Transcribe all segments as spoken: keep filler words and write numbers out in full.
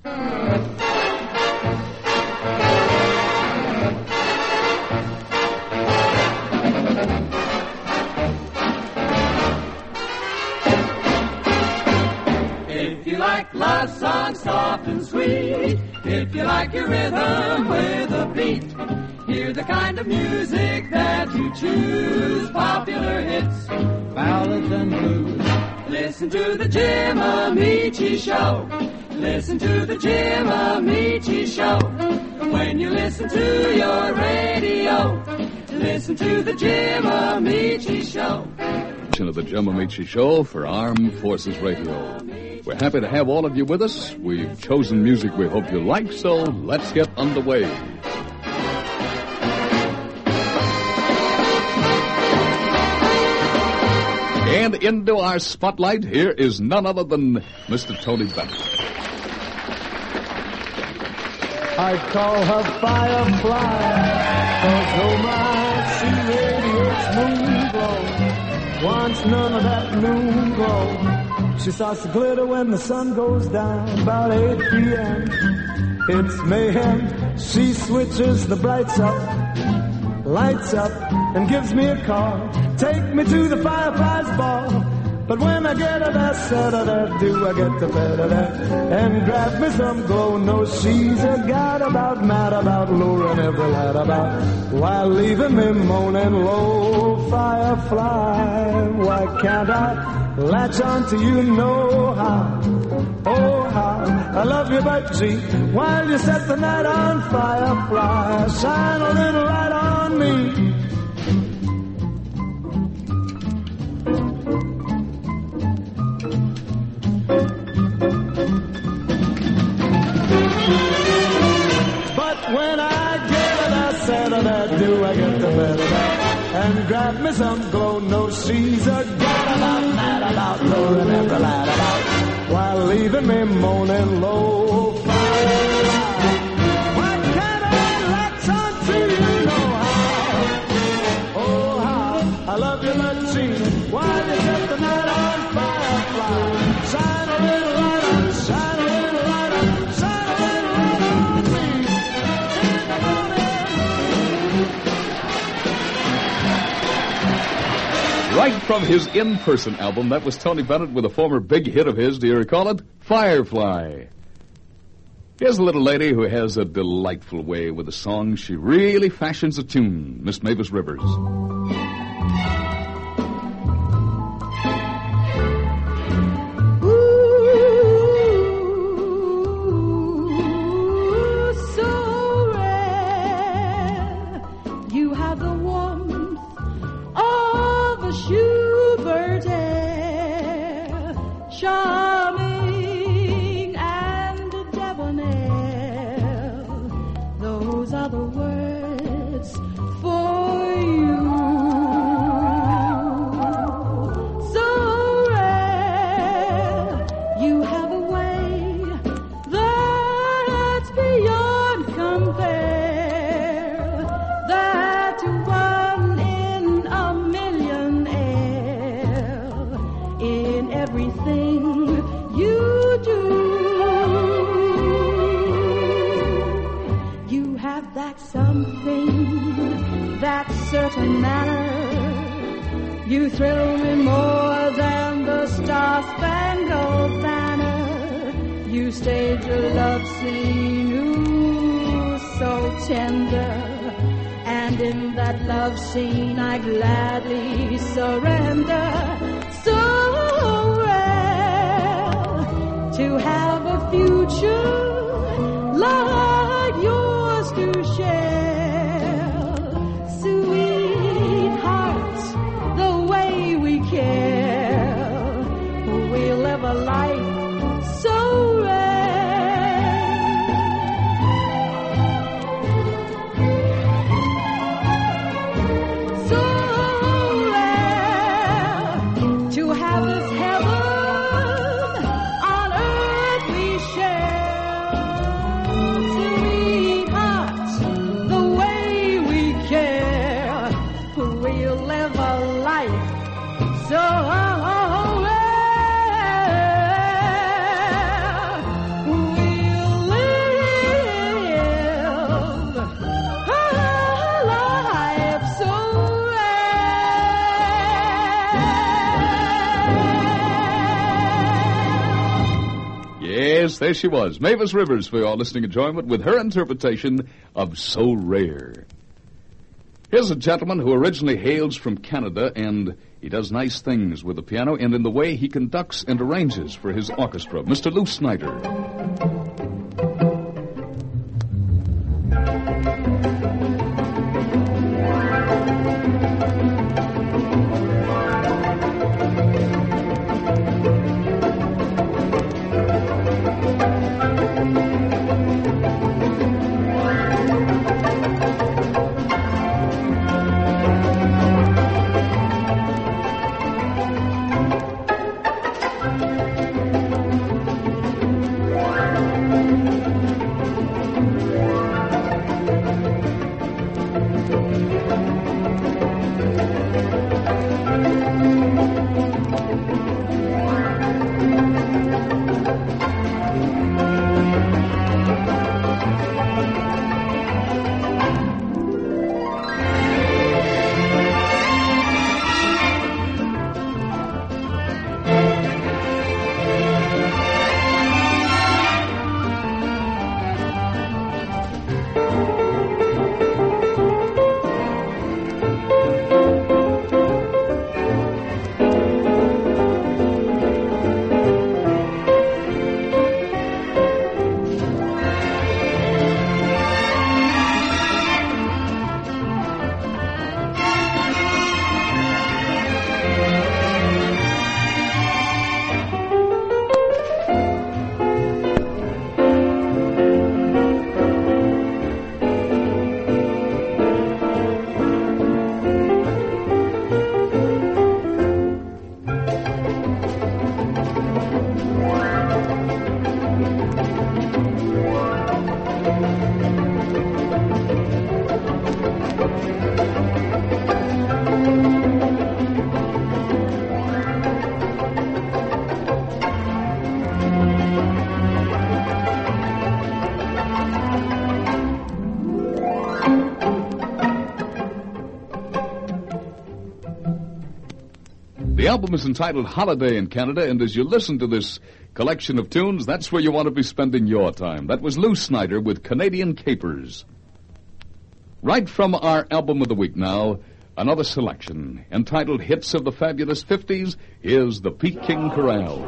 If you like love songs soft and sweet, if you like your rhythm with a beat, hear the kind of music that you choose, popular hits, ballads and blues. Listen to the Jim Amici Show. Listen to the Jim Amici Show. When you listen to your radio, listen to the Jim Amici Show. Of the Jim Amici Show for Armed Forces Radio. We're happy to have all of you with us. We've chosen music we hope you like, so let's get underway. And into our spotlight, here is none other than Mister Tony Bennett. I call her Firefly, 'cause oh my, she radiates moon glow. Wants none of that noon glow. She starts to glitter when the sun goes down, about eight p.m. It's mayhem. She switches the brights up, lights up, and gives me a call. Take me to the Firefly's ball. But when I get to that set of that, do I get the better that and grab me some glow? No, she's a god about, mad about, luring every lad about, while leaving me moaning low. Firefly, why can't I latch on to you? Know how, oh how I love you, but gee, while you set the night on fire, fly, shine a little light on me. When I get it, I said it, I do, I get the better that and grab me some glow. No, she's a god about, mad about, luring every lad about, while leaving me moaning low. Fire, why can't I latch on to you? Know how, oh how I love you, but gee, why you set the night on fire, fly, shine a little light on, shine a little light on, shine a little light on me. Right from his in-person album, that was Tony Bennett with a former big hit of his, do you recall it? Firefly. Here's a little lady who has a delightful way with a song. She really fashions a tune, Miss Mavis Rivers. Charming and debonair, those are the words for you. So rare, you have a way that's beyond compare, that one in a millionaire, in everything you do. You have that something, that certain manner. You thrill me more than the Star-Spangled Banner. You stage a love scene, ooh, so tender. And in that love scene I gladly surrender. So to have a future like yours to share, sweetheart, the way we care, we'll live a life so rare, so rare. Yes, there she was, Mavis Rivers, for your listening enjoyment with her interpretation of So Rare. Here's a gentleman who originally hails from Canada, and he does nice things with the piano and in the way he conducts and arranges for his orchestra, Mister Lou Snyder. The album is entitled Holiday in Canada, and as you listen to this collection of tunes, that's where you want to be spending your time. That was Lou Snyder with Canadian Capers. Right from our album of the week now, another selection entitled Hits of the Fabulous fifties is the Peking Chorale.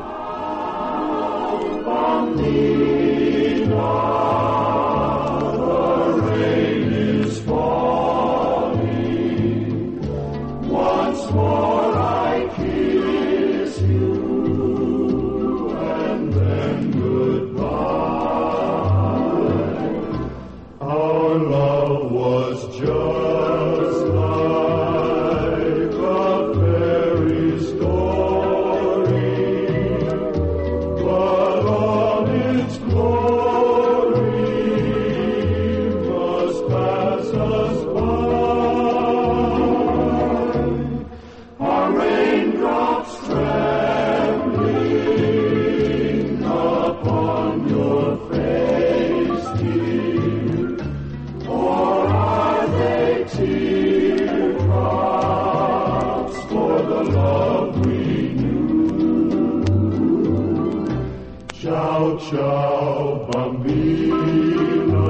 Ciao, ciao, bambina,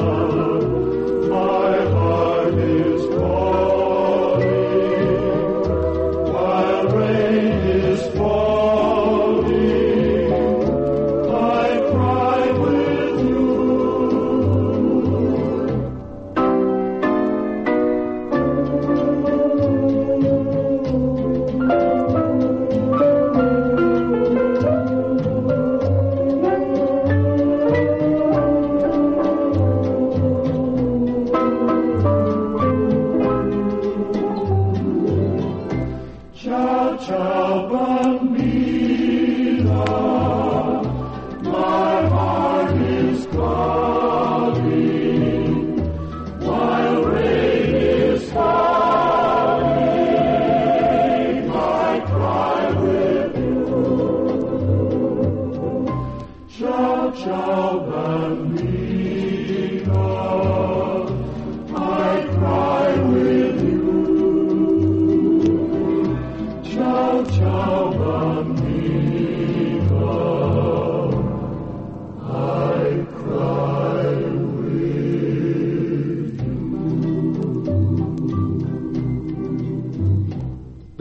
my heart is calling, while rain is falling, I cry with you. Ciao, bambina, my heart is calling, while rain is falling, I cry with you. Ciao, ciao, bambina, I cry with you. Ciao, ciao, bambina,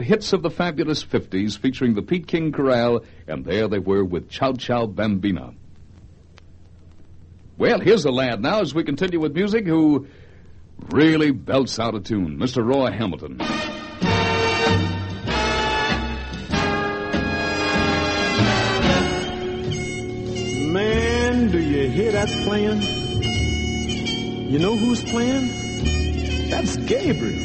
hits of the fabulous fifties featuring the Pete King Chorale, and there they were with Chow Chow Bambina. Well, here's a lad now as we continue with music who really belts out a tune, Mister Roy Hamilton. Man, do you hear that playing? You know who's playing? That's Gabriel.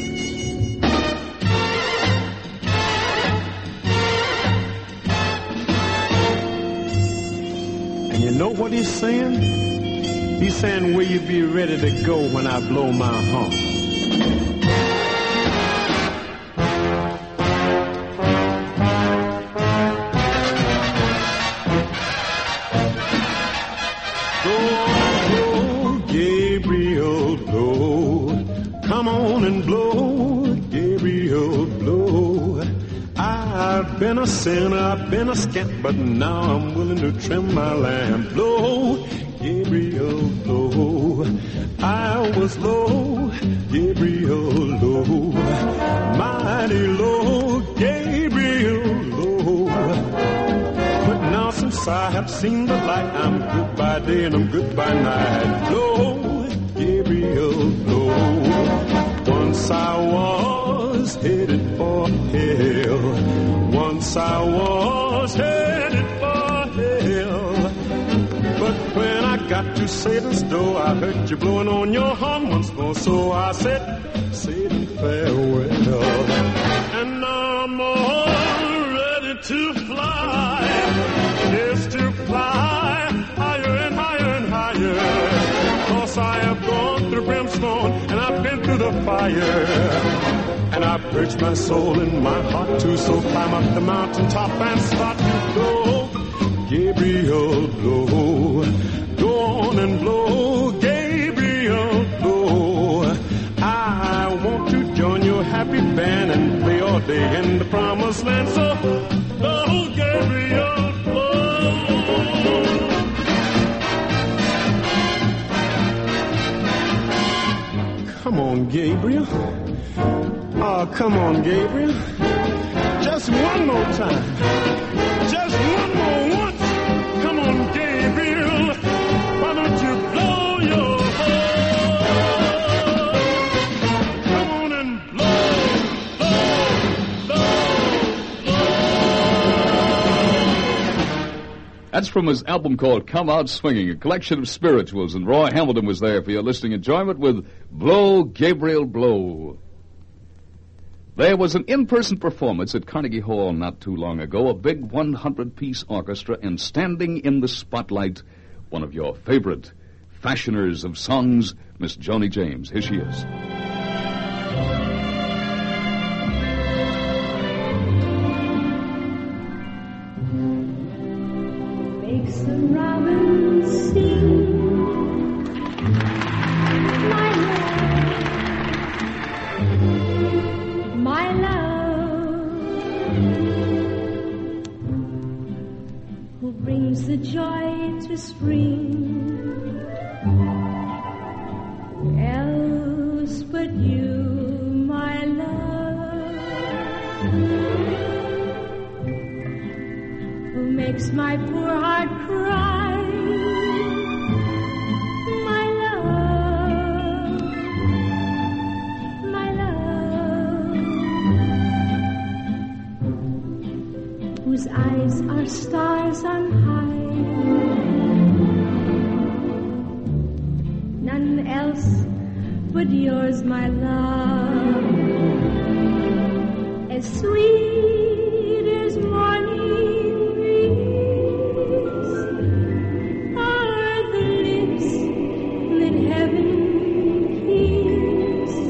And you know what he's saying? He's saying, will you be ready to go when I blow my horn? Blow, Gabriel, blow. Come on and blow, Gabriel, blow. I've been a sinner, I've been a scamp, but now I'm willing to trim my lamp. Blow, Gabriel, blow. I was low, Gabriel, low. Mighty low, Gabriel, low. But now since I have seen the light, I'm good by day and I'm good by night. Blow, Gabriel, blow. Once I was headed for hell. Once I was headed for hell. But when I got to Satan's door, I heard you blowing on your horn once more. So I said, Satan, farewell. And now I'm all ready to fly. Yes, to fly higher and higher and higher. Cause I have gone through brimstone and I've been through the fire. And I purged my soul and my heart too. So climb up the mountaintop and start to blow. Gabriel, blow. Go on and blow. Gabriel, blow. I want to join your happy band and play all day in the promised land. So blow, Gabriel, blow. Come on, Gabriel. Oh, come on, Gabriel. Just one more time. Just one more once. Come on, Gabriel. Why don't you blow your horn? Come on and blow, blow, blow, blow. That's from his album called Come Out Swinging, a collection of spirituals, and Roy Hamilton was there for your listening enjoyment with Blow, Gabriel, Blow. There was an in-person performance at Carnegie Hall not too long ago, a big one hundred piece orchestra, and standing in the spotlight, one of your favorite fashioners of songs, Miss Joni James. Here she is. Makes the robin sing. My love, who brings the joy to spring, else but you, my love, who makes my poor heart cry, my love, my love, whose eyes are stars on high, none else but yours, my love, as sweet as morning breeze are the lips that heaven keeps,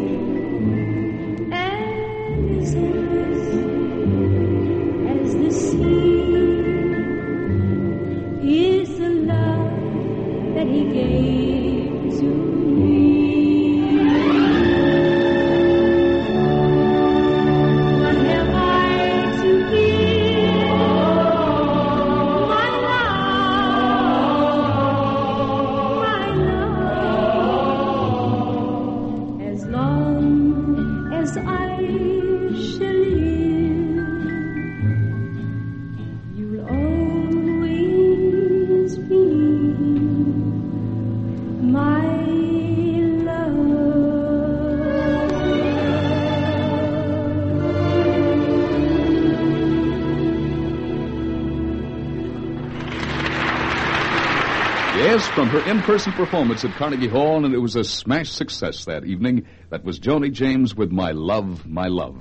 and as endless as the sea is the love that he gave to me. What have I to give? My love, my love, as long as I shall live. Yes, from her in-person performance at Carnegie Hall, and it was a smash success that evening. That was Joni James with My Love, My Love.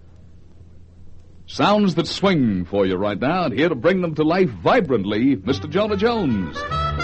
Sounds that swing for you right now, and here to bring them to life vibrantly, Mister Jonah Jones.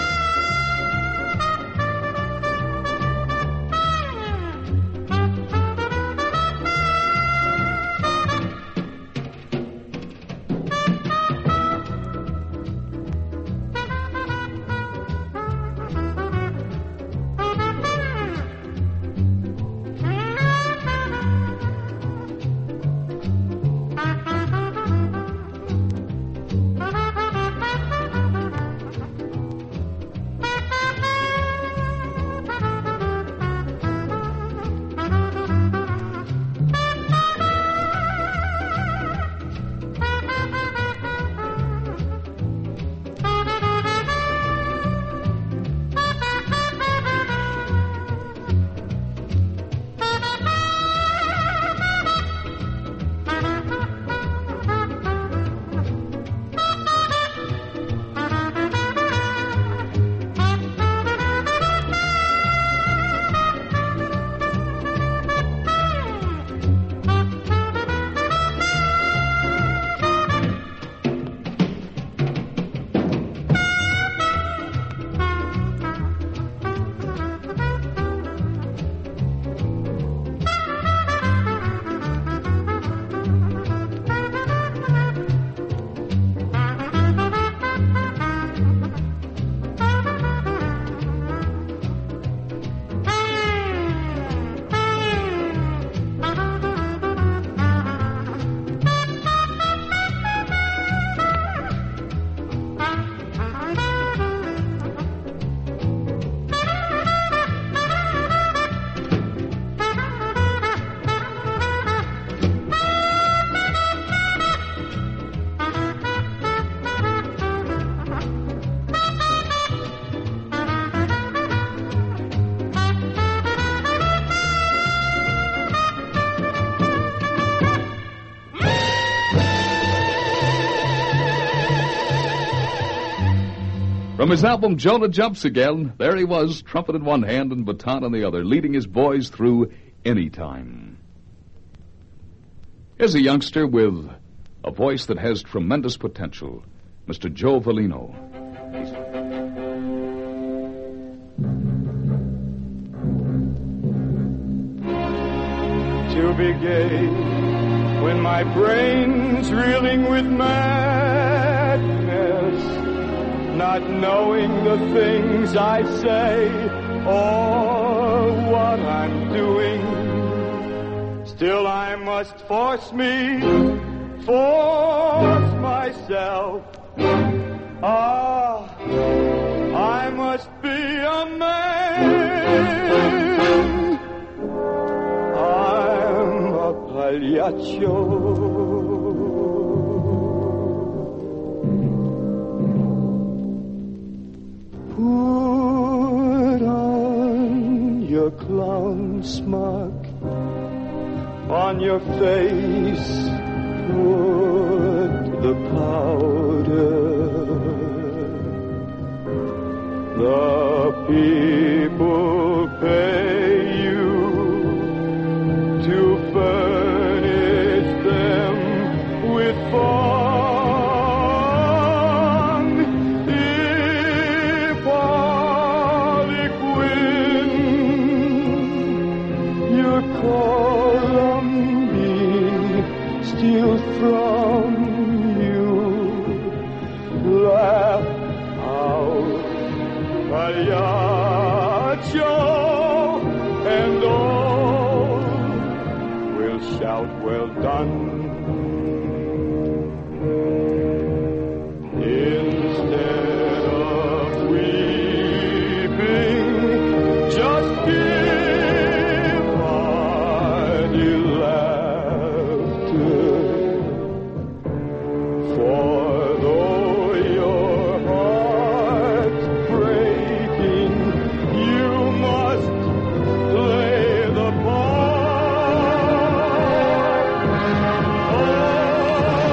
From his album Jonah Jumps Again, there he was, trumpet in one hand and baton in the other, leading his boys through any time. Here's a youngster with a voice that has tremendous potential, Mister Joe Valino. To be gay when my brain's reeling with madness, not knowing the things I say or what I'm doing. Still I must force me, force myself. Ah, I must be a man. I'm a pagliaccio. Put on your clown smock, on your face put the powder. The people pay you to furnish them with fun. Steal from you, laugh out, pagliaccio, and all will shout, well done. Instead of weeping, just give hearty laughter. For though your heart's breaking, you must play the part. Oh,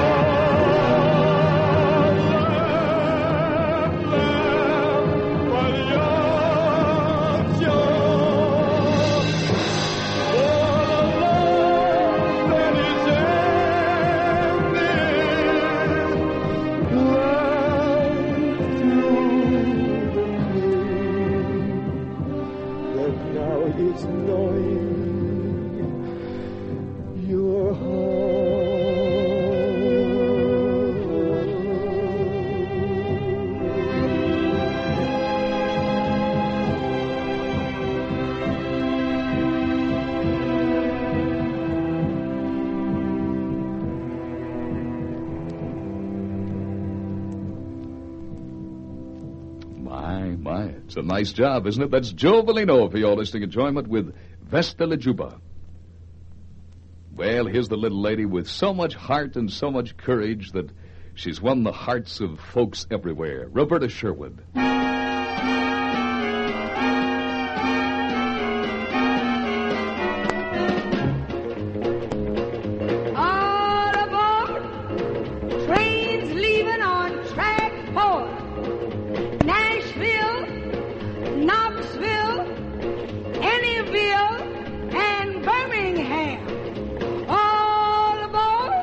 laugh, laugh, My, it's a nice job, isn't it? That's Joe Bellino for your listening enjoyment with Vesta La Juba. Well, here's the little lady with so much heart and so much courage that she's won the hearts of folks everywhere. Roberta Sherwood. All aboard, trains leaving on track four. Nashville, Knoxville, Anyville, and Birmingham. All aboard,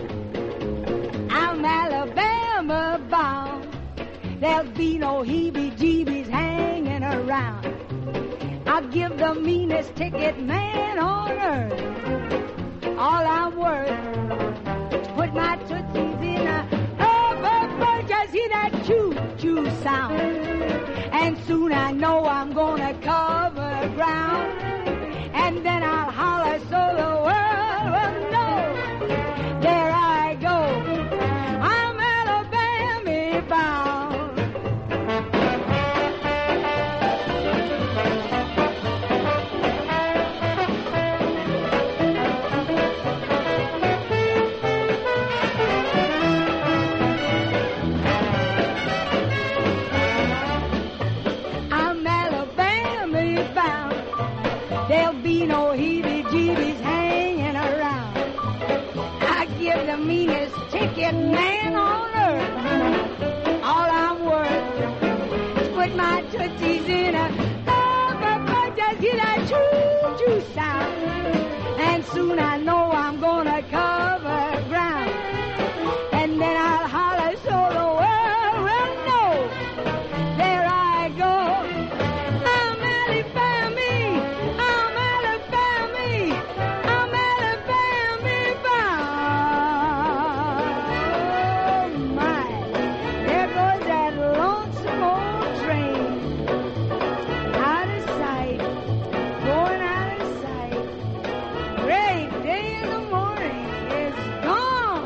I'm Alabama bound. There'll be no heebie-jeebies hanging around. I'll give the meanest ticket man on earth all I'm worth to put my tootsies in a overbird. Just hear that choo-choo sound, and soon I know I'm gonna cover ground, and then I'll holler so the world will know. There I go, I'm Alabama bound. I'm Alabama bound. There'll be no heebie-jeebies hanging around. I give the meanest ticket man on earth all I'm worth is put my tootsies in a overbird. Just hear that choo-choo sound, and soon I know I'm gonna cover ground, and then I'll holler so the world will know. There I go, I'm Alabama, I'm Alabama, I'm Alabama bound. Oh my, there goes that lonesome old train, out of sight, going out of sight. Great day in the morning, it's gone.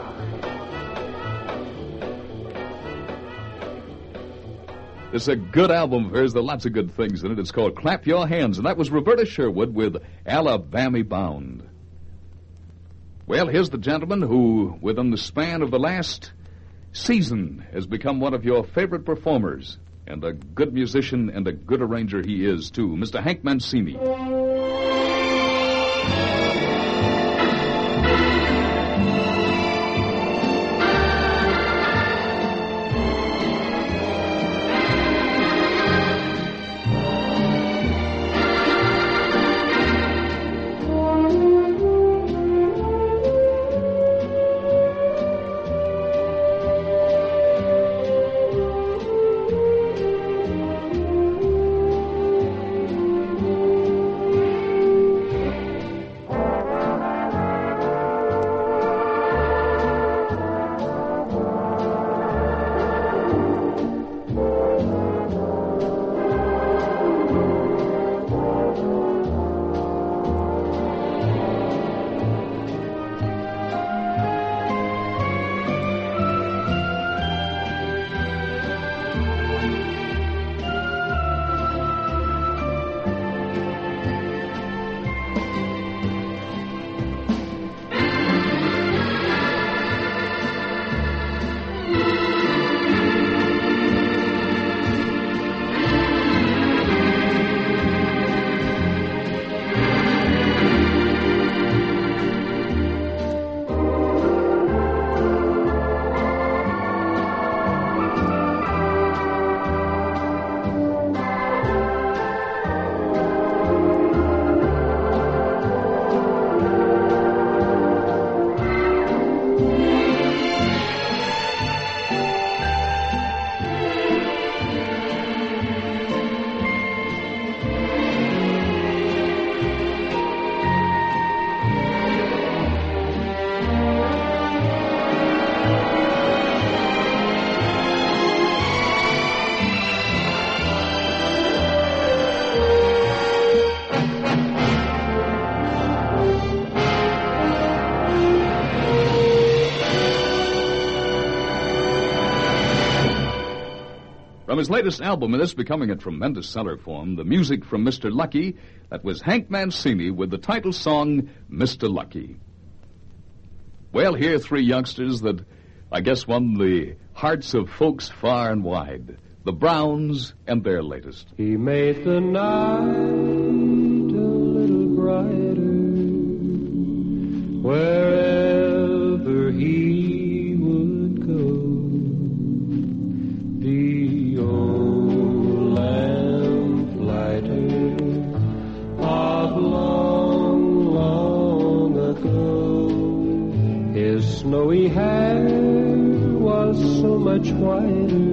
It's a good album of hers. There are lots of good things in it. It's called Clap Your Hands, and that was Roberta Sherwood with Alabama Bound. Well, here's the gentleman who, within the span of the last season, has become one of your favorite performers, and a good musician and a good arranger he is, too, Mister Hank Mancini. From his latest album, and this becoming a tremendous seller for him, the music from Mister Lucky, that was Hank Mancini with the title song, Mister Lucky. Well, here are three youngsters that I guess won the hearts of folks far and wide. The Browns and their latest. He made the night a little brighter wherever he would go. The old lamplighter of long, long ago. His snowy hair was so much whiter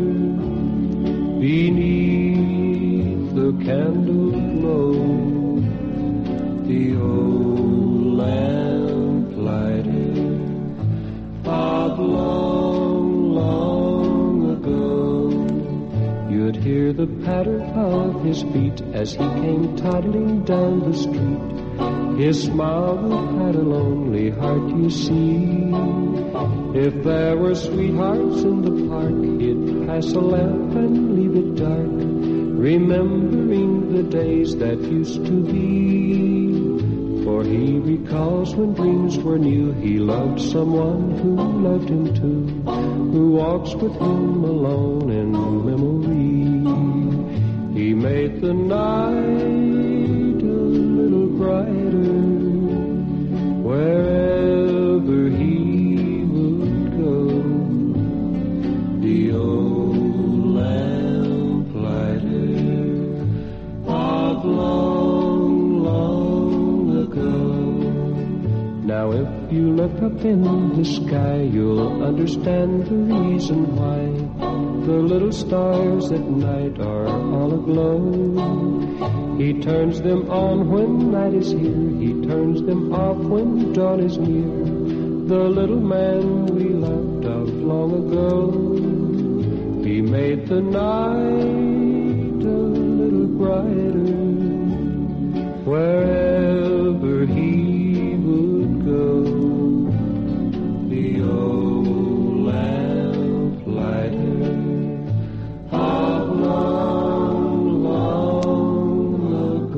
beneath the candle glow. The old lamplighter of long, long ago. You'd hear the patter of his feet as he came toddling down the street. His smile would hide a lonely heart, you see. If there were sweethearts in the park, he'd pass a lamp and leave it dark, remembering the days that used to be. For he recalls when dreams were new, he loved someone who loved him too, who walks with him alone in memory. He made the night a little brighter wherever he would go. The old lamplighter of long, long ago. Now if you look up in the sky, you'll understand the reason why the little stars at night are all aglow. He turns them on when night is here, he turns them off when dawn is near. The little man we loved of long ago. He made the night a little brighter wherever he would go. The old lamplighter of long, long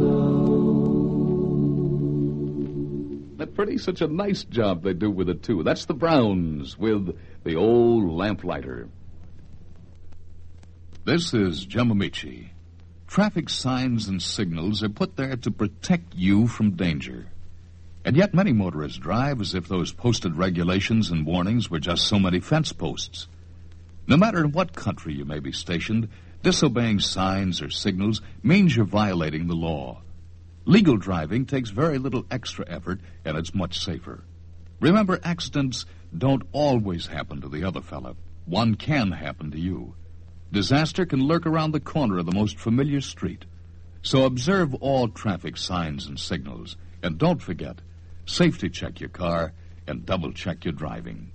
ago. That's pretty such a nice job they do with it, too. That's the Browns with the old lamplighter. This is Jim Amici. Traffic signs and signals are put there to protect you from danger. And yet many motorists drive as if those posted regulations and warnings were just so many fence posts. No matter in what country you may be stationed, disobeying signs or signals means you're violating the law. Legal driving takes very little extra effort, and it's much safer. Remember, accidents don't always happen to the other fella. One can happen to you. Disaster can lurk around the corner of the most familiar street. So observe all traffic signs and signals. And don't forget, safety check your car and double check your driving.